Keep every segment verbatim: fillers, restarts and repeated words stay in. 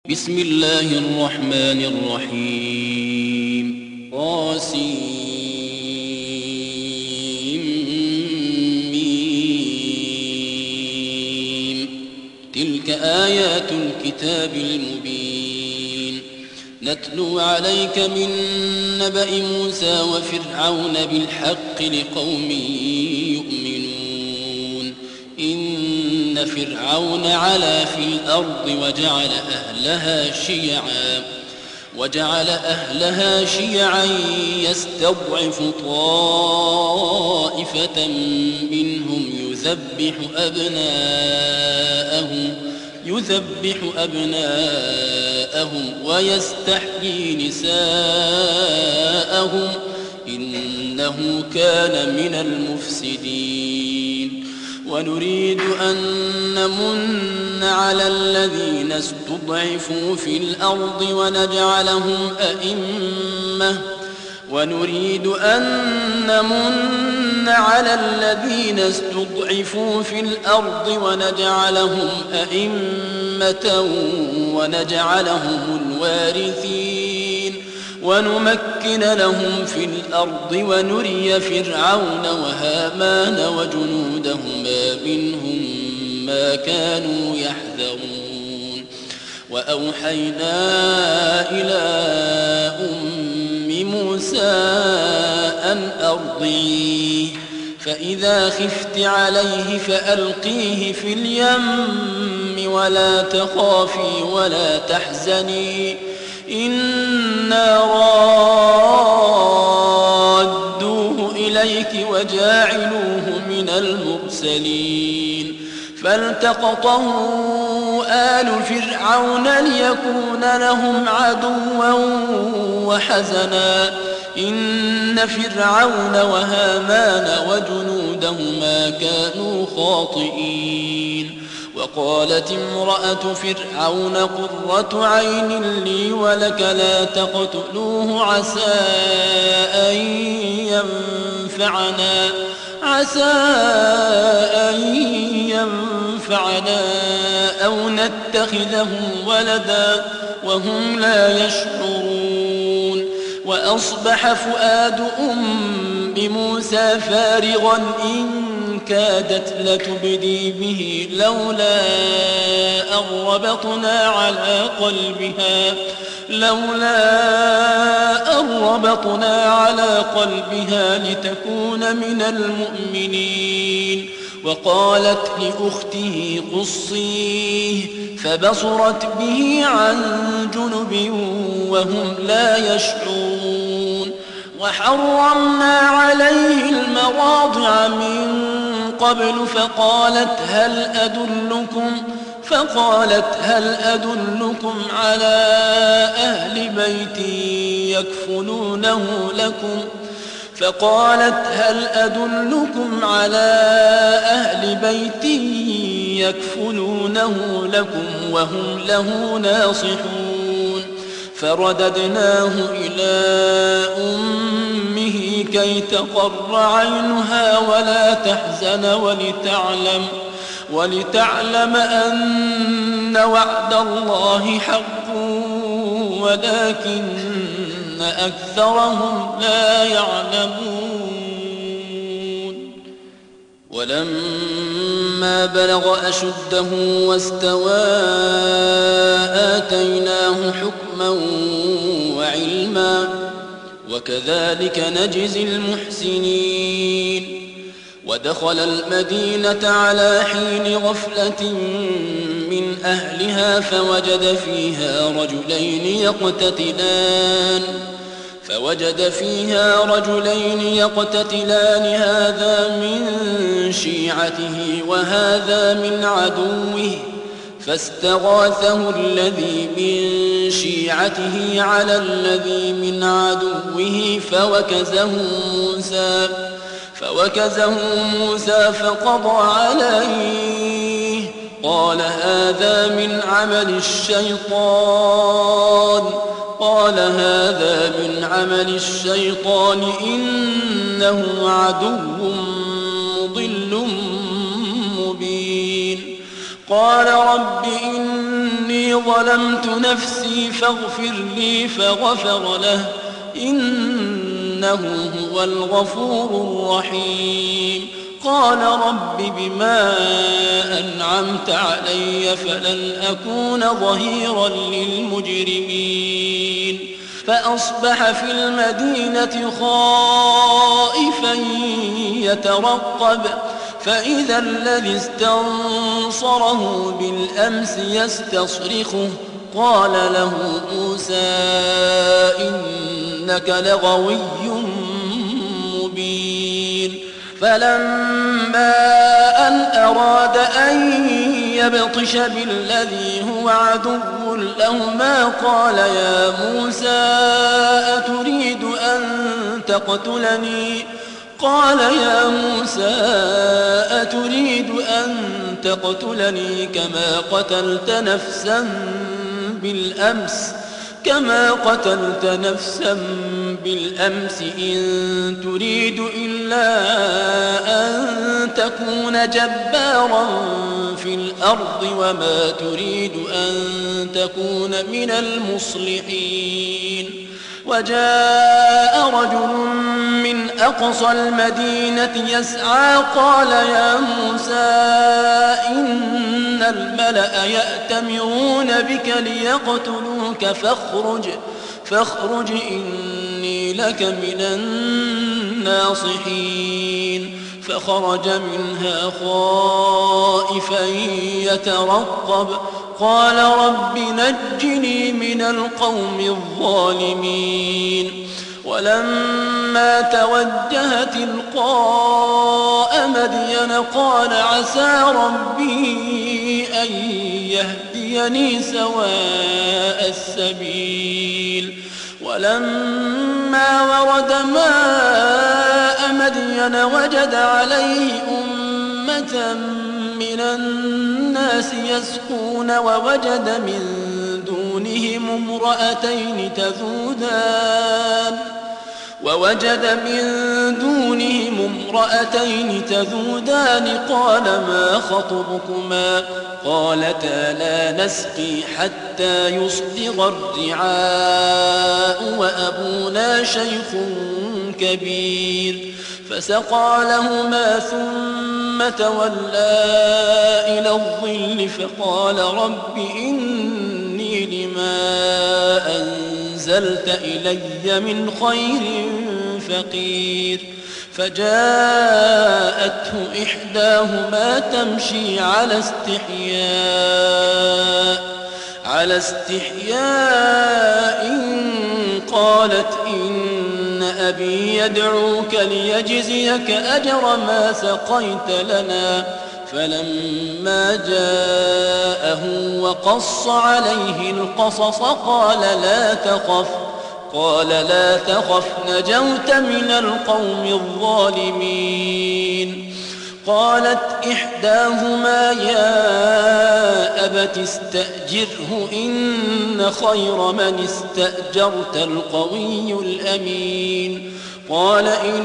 بسم الله الرحمن الرحيم طاسيم تلك آيات الكتاب المبين نتلو عليك من نبأ موسى وفرعون بالحق لقوم يؤمنون إن فرعون علا في الأرض وجعل أهلها شيعا وجعل أهلها شيعا يستضعف طائفة منهم يذبح أبناءهم يذبح أبناءهم ويستحيي نساءهم إنه كان من المفسدين ونريد أن نمن على الذين استضعفوا في الأرض ونجعلهم أئمة ونريد أن نمن على الذين استضعفوا في الأرض ونجعلهم أئمة ونجعلهم الوارثين ونمكن لهم في الأرض ونري فرعون وهامان وجنودهما منهم ما كانوا يحذرون وأوحينا إلى أم موسى أن أرضعيه فإذا خفت عليه فألقيه في اليم ولا تخافي ولا تحزني إنا رادوه إليك وجاعلوه من المرسلين فالتقطه آل فرعون ليكون لهم عدوا وحزنا إن فرعون وهامان وجنودهما كانوا خاطئين وقالت امرأة فرعون قرة عين لي ولك لا تقتلوه عسى أن ينفعنا عسى أن ينفعنا أو نتخذه ولدا وهم لا يشعرون وأصبح فؤاد أم موسى فارغا إن كادت لتبدي به لولا أن ربطنا على قلبها لولا أن ربطنا على قلبها لتكون من المؤمنين وقالت لأخته قصيه فبصرت به عن جنب وهم لا يشعرون وحرمنا عليه المراضع من قبل فقالت هل أدلكم فقالت هل أدلكم على أهل بيت يكفلونه لكم فقالت هل أدلكم على أهل بيت يكفلونه لكم وهم له ناصحون فرددناه إلى أمه كي تقر عينها ولا تحزن ولتعلم ولتعلم أن وعد الله حق ولكن أكثرهم لا يعلمون ولما بلغ أشده واستوى آتيناه حكما وعلما وكذلك نجزي المحسنين ودخل المدينة على حين غفلة من أهلها فوجد فيها رجلين يقتتلان فوجد فيها رجلين يقتتلان هذا من شيعته وهذا من عدوه فاستغاثه الذي من شيعته على الذي من عدوه فوكزه موسى فوكزه موسى فقضى عليه قال هذا من عمل الشيطان قال هذا من عمل الشيطان إنه عدو مضل مبين قال رب إني إني ظلمت نفسي فاغفر لي فغفر له إنه هو الغفور الرحيم قال رب بما أنعمت علي فلن أكون ظهيرا للمجرمين فأصبح في المدينة خائفا يترقب فإذا الذي استنصره بالأمس يستصرخه قال له موسى إنك لغوي مبين فلما أن أراد أن يبطش بالذي هو عدو لهما قال يا موسى أتريد أن تقتلني قال يا موسى أتريد أن تقتلني كما قتلت نفسا بالأمس كما قتلت نفسا بالأمس إن تريد إلا أن تكون جبارا في الأرض وما تريد أن تكون من المصلحين وجاء رجل من أقصى المدينة يسعى قال يا موسى إن الملأ يأتمرون بك ليقتلوك فاخرج فاخرج إني لك من الناصحين فخرج منها خائفا يترقب قال رب نجني من القوم الظالمين ولما توجه تلقاء مدين قال عسى ربي أن يهديني سواء السبيل ولما ورد ماء مدين وجد عليه أمة من الناس يسقون ووجد من دونهم امرأتين تذودان ووجد من دونهم امرأتين تذودان قال ما خطبكما قالتا لا نسقي حتى يصدر الرعاء وأبونا شيخ كبير فسقى لهما ثم تولى إلى الظل فقال رب إني لما أنزلت إلي من خير فقير فجاءته إحداهما تمشي على استحياء على استحياء قالت إن أبي يدعوك ليجزيك أجر ما سقيت لنا فلما جاءه وقص عليه القصص قال لا تخف قال لا تخف نجوت من القوم الظالمين قالت إحداهما يا أبت استأجره إن خير من استأجرت القوي الأمين قال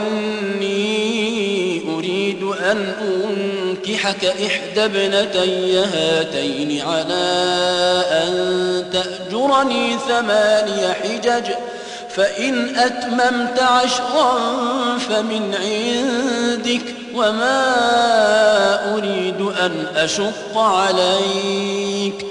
إني أريد أن أنكحك إحدى ابنتي هاتين على أن تأجرني ثماني حجج فإن أتممت عشرا فمن عندك وما أريد أن أشق عليك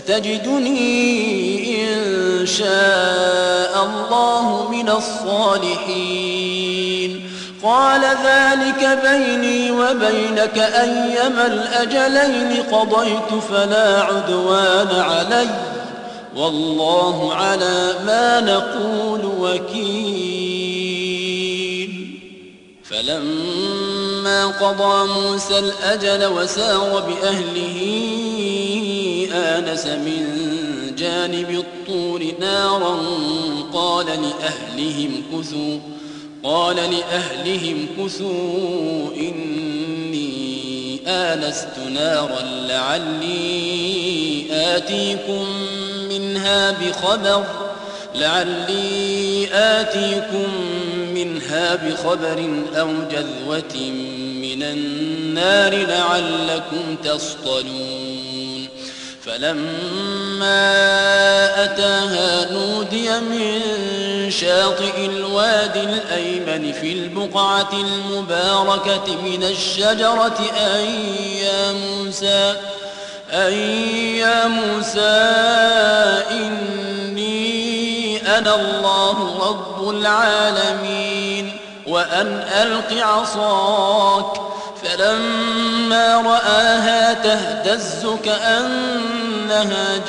ستجدني إن شاء الله من الصالحين قال ذلك بيني وبينك أيما الأجلين قضيت فلا عدوان علي والله على ما نقول وكيل فلما قضى موسى الأجل وسار بأهله آنس من جانب الطور نارا قال لأهلهم كثوا قال لأهلهم كثوا إني آنست نارا لعلي آتيكم منها بخبر لعلي آتيكم منها بخبر أو جذوة من النار لعلكم تصطلون فلما أتاها نودي من شاطئ الوادي الأيمن في البقعة المباركة من الشجرة أن يا موسى أن يا موسى إني أنا الله رب العالمين وأن ألق عصاك. فلما رآها تهتز كأنها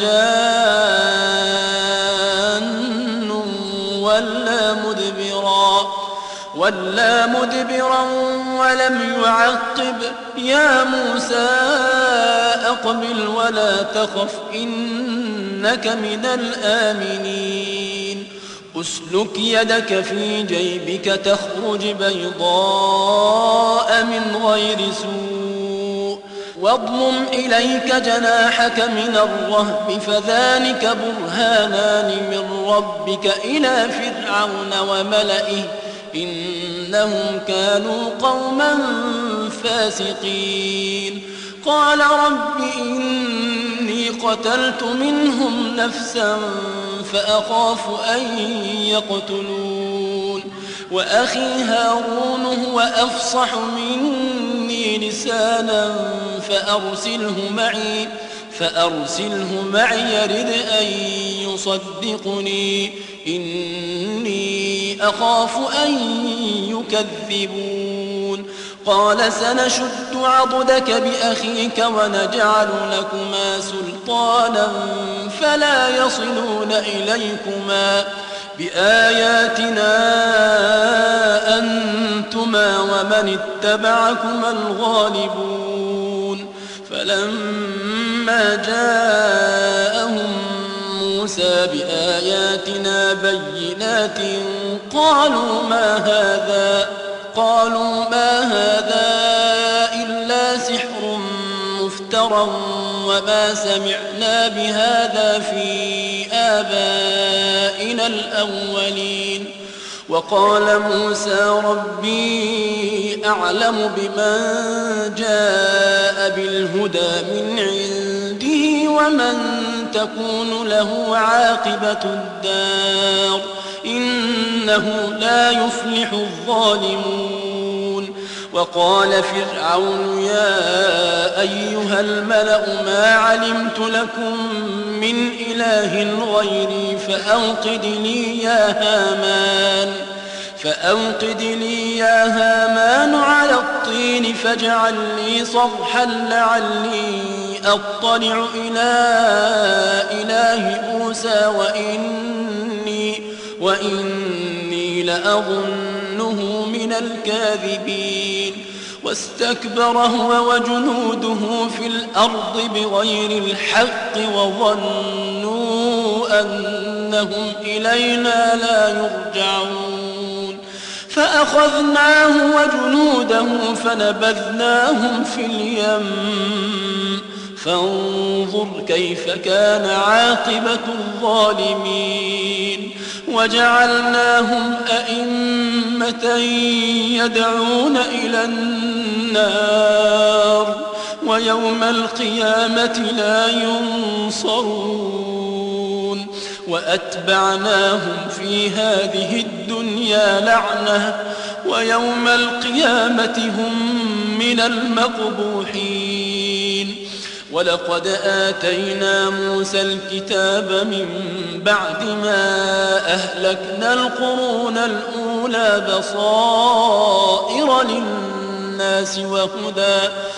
جان ولا مدبرا ولا مدبرا ولم يعقب يا موسى أقبل ولا تخف إنك من الآمنين. أسلك يدك في جيبك تخرج بيضاء من غير سوء واضمم إليك جناحك من الرهب فذلك برهانان من ربك إلى فرعون وملئه إنهم كانوا قوما فاسقين. قال رب إني قتلت منهم نفسا فأخاف أن يقتلون وأخي هارون هو أفصح مني لسانا فأرسله معي فأرسله معي يرد أن يصدقني إني أخاف أن يكذبون. قال سنشد عضدك بأخيك ونجعل لكما سلطانا فلا يصلون إليكما بآياتنا أنتما ومن اتبعكما الغالبون. فلما جاءهم موسى بآياتنا بينات قالوا ما هذا قالوا ما هذا إلا سحر مفترى وما سمعنا بهذا في آبائنا الأولين. وقال موسى ربي أعلم بمن جاء بالهدى من عنده ومن تكون له عاقبة الدار إنه لا يفلح الظالمون. وقال فرعون يا أيها الملأ ما علمت لكم من إله غيري فأوقد لي يا هامان فأوقد لي يا هامان على الطين فاجعل لي صرحا لعلي أطلع إلى إله موسى وإني, وإني لأظنه من الكاذبين. واستكبر هو وجنوده في الأرض بغير الحق وظنوا أنهم إلينا لا يرجعون. فأخذناه وجنوده فنبذناهم في اليم فانظر كيف كان عاقبة الظالمين. وجعلناهم أئمة يدعون إلى النار ويوم القيامة لا ينصرون. وأتبعناهم في هذه الدنيا لعنة ويوم القيامة هم من المقبوحين. ولقد آتينا موسى الكتاب من بعد ما أهلكنا القرون الأولى بصائر للناس وهدى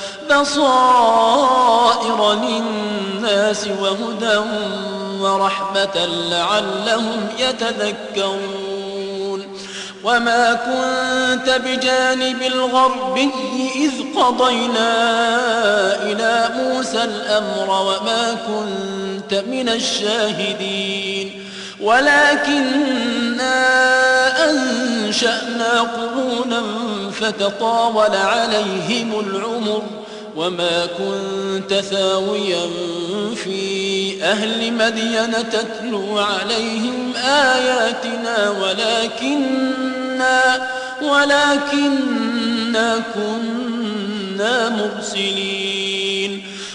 بصائر للناس وهدى ورحمة لعلهم يتذكرون. وما كنت بجانب الغربي إذ قضينا إلى موسى الأمر وما كنت من الشاهدين ولكننا أنشأنا قرونا فتطاول عليهم العمر وما كنت ثاويا في أهل مدين تتلو عليهم آياتنا ولكننا, ولكننا كنا مرسلين.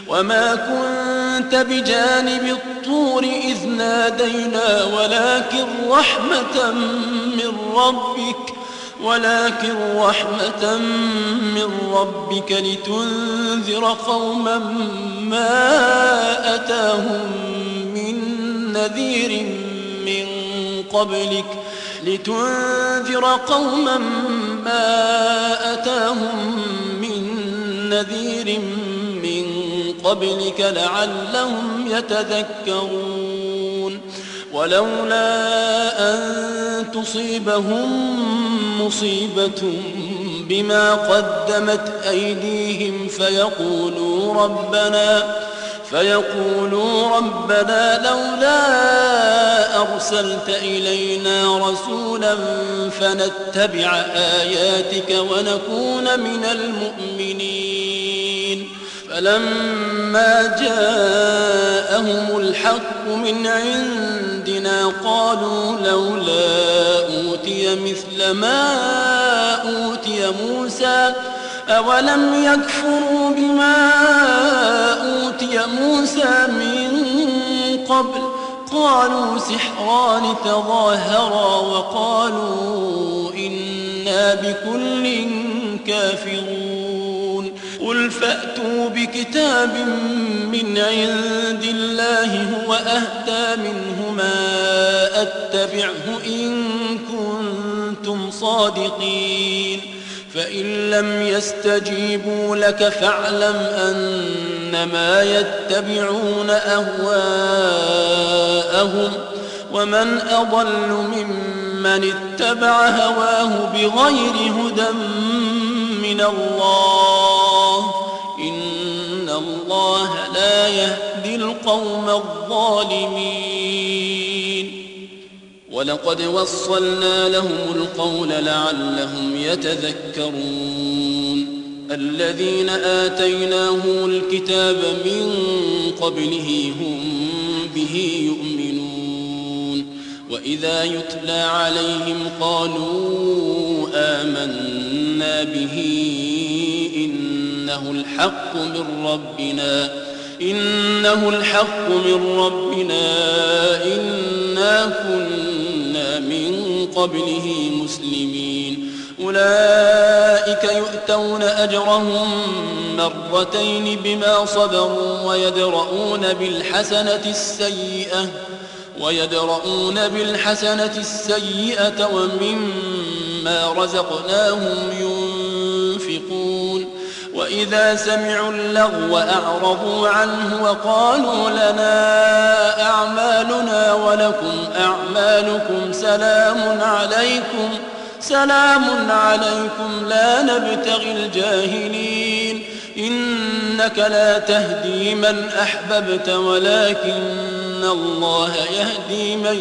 وما كنت بجانب الطور إذ نادينا ولكن رحمة من ربك ولكن رحمة من ربك لتنذر قوما ما أتاهم من نذير من قبلك لتنذر قوما ما أتاهم من نذير من قبلك لعلهم يتذكرون ولولا أن تصيبهم مصيبة بما قدمت أيديهم فيقولوا ربنا فيقولوا ربنا لولا أرسلت إلينا رسولا فنتبع آياتك ونكون من المؤمنين فلما جاءهم الحق من عندنا قالوا لولا أوتي مثل ما أوتي موسى أولم يكفروا بما أوتي موسى من قبل قالوا سحران تظاهرا وقالوا إنا بكل كافرون قل فأتوا بكتاب من عند الله هو أهدى منه ما أتبعه إن كنتم صادقين فإن لم يستجيبوا لك فاعلم أنما يتبعون أهواءهم ومن أضل ممن اتبع هواه بغير هدى من الله إن الله لا يهدي القوم الظالمين ولقد وصلنا لهم القول لعلهم يتذكرون الذين آتيناهم الكتاب من قبله هم به يؤمنون وإذا يتلى عليهم قالوا آمنا به إنه الحق من ربنا إنه الحق من ربنا إنا كنا من قبله مسلمين أولئك يؤتون أجرهم مرتين بما صبروا ويدرؤون بالحسنة السيئة ويدرؤون بالحسنة السيئة ومما رزقناهم ينفقون وإذا سمعوا اللغو أعرضوا عنه وقالوا لنا أعمالنا ولكم أعمالكم سلام عليكم سلام عليكم لا نبتغي الجاهلين إنك لا تهدي من أحببت ولكن الله يهدي من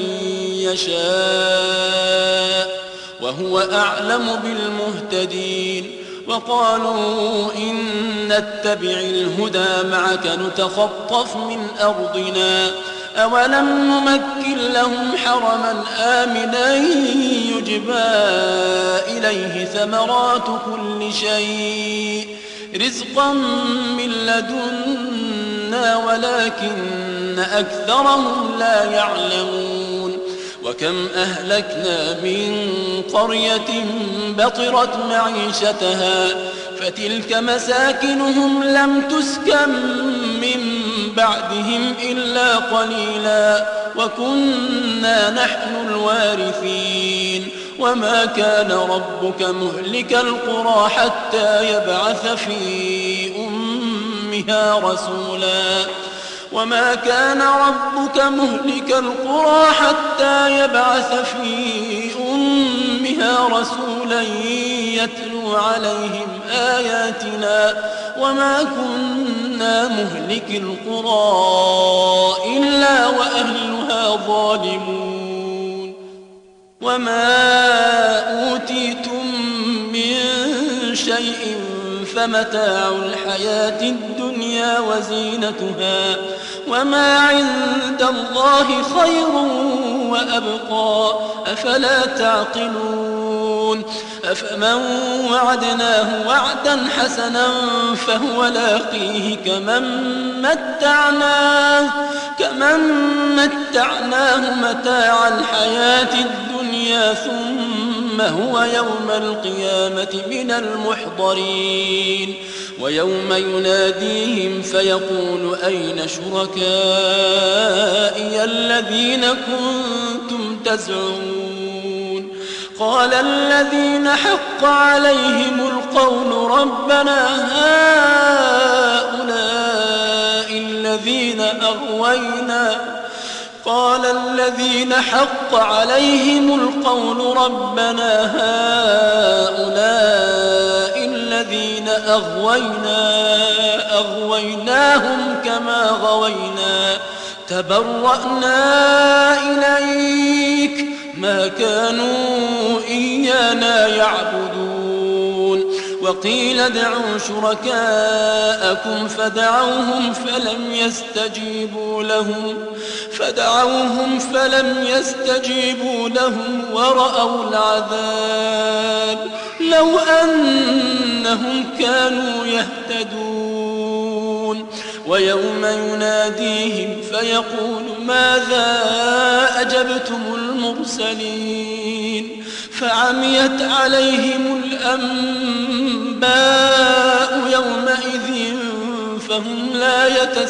يشاء وهو أعلم بالمهتدين وقالوا إن نتبع الهدى معك نتخطف من أرضنا أولم نمكن لهم حرما آمنا يجبى إليه ثمرات كل شيء رزقا من لدنا ولكن أكثرهم لا يعلمون وكم أهلكنا من قرية بطرت معيشتها فتلك مساكنهم لم تسكن من بعدهم إلا قليلا وكنا نحن الوارثين وما كان ربك مهلك القرى حتى يبعث في أمها رسولا وما كان ربك مهلك القرى حتى يبعث في أمها رسولا يتلو عليهم آياتنا وما كنا مهلك القرى إلا وأهلها ظالمون وما أوتيتم من شيء فمتاع الحياة الدنيا وزينتها وما عند الله خير وأبقى أفلا تعقلون أفمن وعدناه وعدا حسنا فهو لاقيه كمن متعناه, كمن متعناه متاع الحياة الدنيا ثم هو يوم القيامة من المحضرين. ويوم يناديهم فيقول أين شركائي الذين كنتم تزعمون قال الذين حق عليهم القول ربنا هؤلاء الذين أغوينا قال الذين حق عليهم القول ربنا هؤلاء الذين أغوينا أغويناهم كما غوينا تبرأنا إليك ما كانوا إيانا يعبدون. وقيل ادعوا شركاءكم فدعوهم فلم يستجيبوا لهم فدعوهم فلم يستجيبوا لهم ورأوا العذاب لو أنهم كانوا يهتدون. ويوم يناديهم فيقول ماذا أجبتم المرسلين فعميت عليهم الأنباء يومئذ فهم لا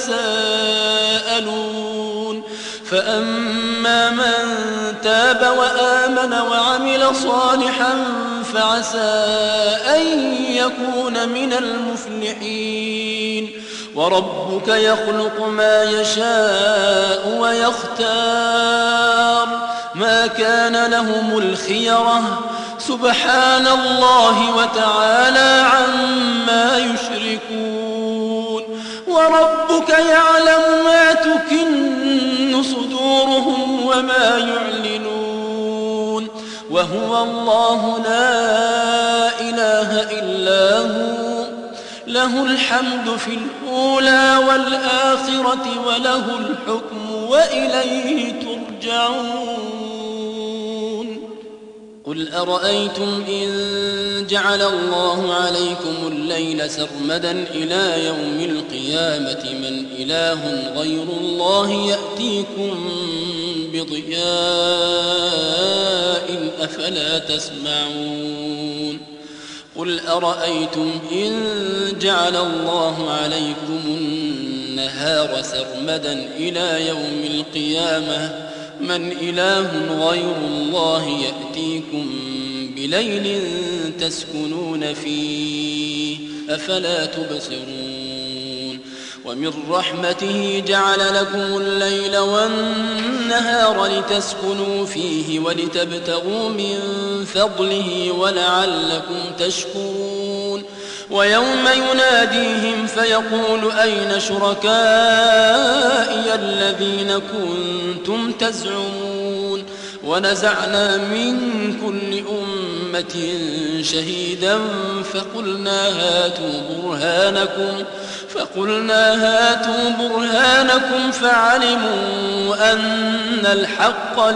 يتساءلون. فأما من تاب وآمن وعمل صالحا فعسى أن يكون من المفلحين. وربك يخلق ما يشاء ويختار ما كان لهم الخيرة سبحان الله وتعالى عما يشركون. وربك يعلم ما تكن صدورهم وما يعلنون وهو الله لا إله إلا هو له الحمد في الأولى والآخرة وله الحكم وإليه ترجعون. قل أرأيتم إن جعل الله عليكم الليل سرمدا إلى يوم القيامة من إله غير الله يأتيكم بضياء أفلا تسمعون. قل أرأيتم إن جعل الله عليكم النهار سرمدا إلى يوم القيامة من إله غير الله يأتيكم بليل تسكنون فيه أفلا تبصرون. ومن رحمته جعل لكم الليل والنهار لتسكنوا فيه ولتبتغوا من فضله ولعلكم تشكرون. ويوم يناديهم فيقول أين شركائي الذين كنتم تزعمون ونزعنا من كل أمة شهيدا فقلنا هاتوا برهانكم فقلنا هاتوا برهانكم فعلموا أن الحق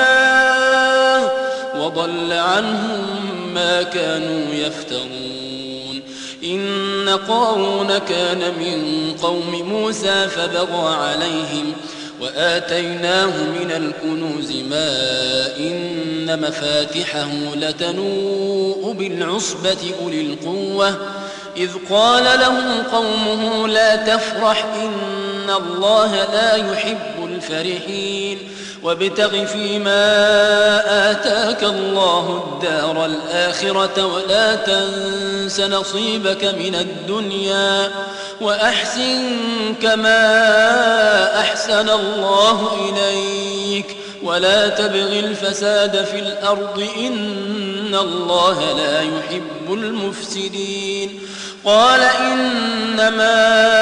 لله وضل عنهم ما كانوا يفترون. إن قارون كان من قوم موسى فبغى عليهم وآتيناه من الكنوز ما إن مفاتحه لتنوء بالعصبة أولي القوة إذ قال له قومه لا تفرح إن الله لا يحب الفرحين وابتغ فيما آتاك الله الدار الآخرة ولا تنس نصيبك من الدنيا وأحسن كما أحسن الله إليك ولا تبغ الفساد في الأرض إن الله لا يحب المفسدين. قال إنما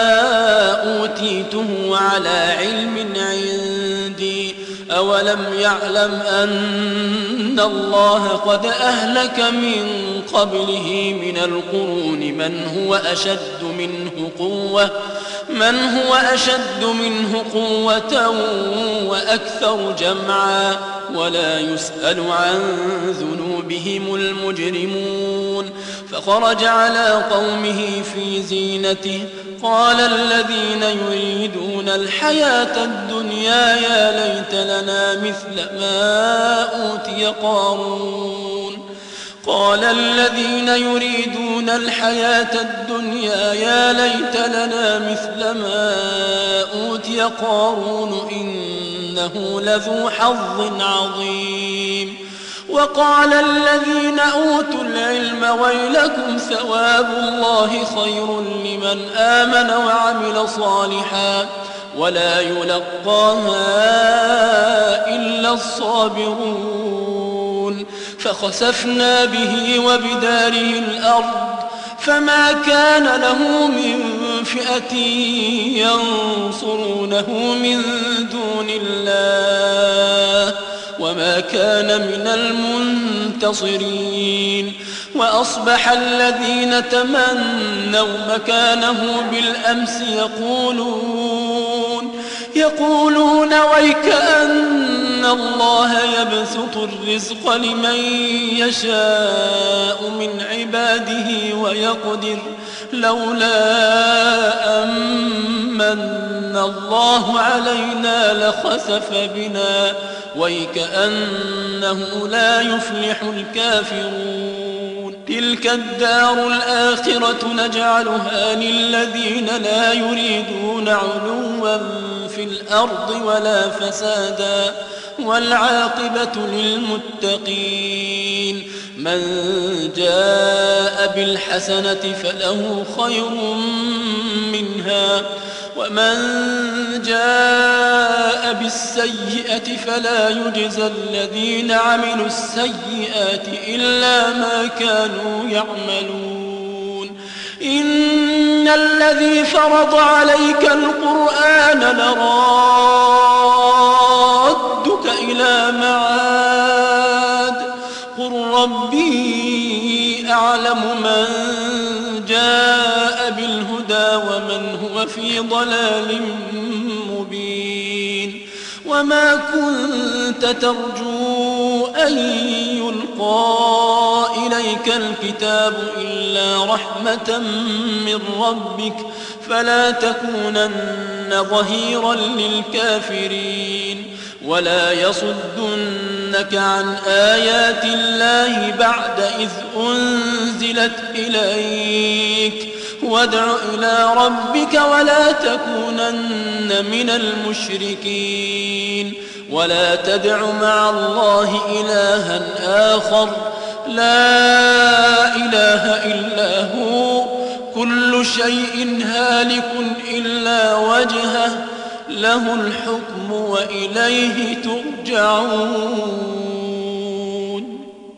أوتيته على علم عندي أولم يعلم أن الله قد أهلك من قبله من القرون من هو أشد منه قوة من هو أشد منه قوة وأكثر جمعا ولا يسأل عن ذنوبهم المجرمون فخرج على قومه في زينته قال الذين يريدون الحياة الدنيا يا ليت لنا مثل ما أوتي قارون قال الذين يريدون الحياة الدنيا يا ليت لنا مثل ما أوتي قارون إنه لذو حظ عظيم وقال الذين أوتوا العلم ويلكم ثواب الله خير لمن آمن وعمل صالحا ولا يلقاها إلا الصابرون فخسفنا به وبداره الأرض فما كان له من فئة ينصرونه من دون الله وما كان من المنتصرين وأصبح الذين تمنوا مكانه بالأمس يقولون يقولون ويكأن الله يبسط الرزق لمن يشاء من عباده ويقدر لولا أمن الله علينا لخسف بنا ويكأنه لا يفلح الكافرون تلك الدار الآخرة نجعلها للذين لا يريدون علوا في الأرض ولا فسادا والعاقبة للمتقين من جاء بالحسنة فله خير منها ومن جاء بالسيئة فلا يجزى الذين عملوا السيئات إلا ما كانوا يعملون إن الذي فرض عليك القرآن لرادك إلى معاد قل ربي أعلم من جاء بالهدى ومن هو في ضلال مبين وما كنت ترجو أن يلقى إليك الكتاب إلا رحمة من ربك فلا تكونن ظهيرا للكافرين ولا يصدنك عن آيات الله بعد إذ أنزلت إليك وادع إلى ربك ولا تكونن من المشركين ولا تدع مع الله إلها آخر لا إله إلا هو كل شيء هالك إلا وجهه له الحكم وإليه ترجعون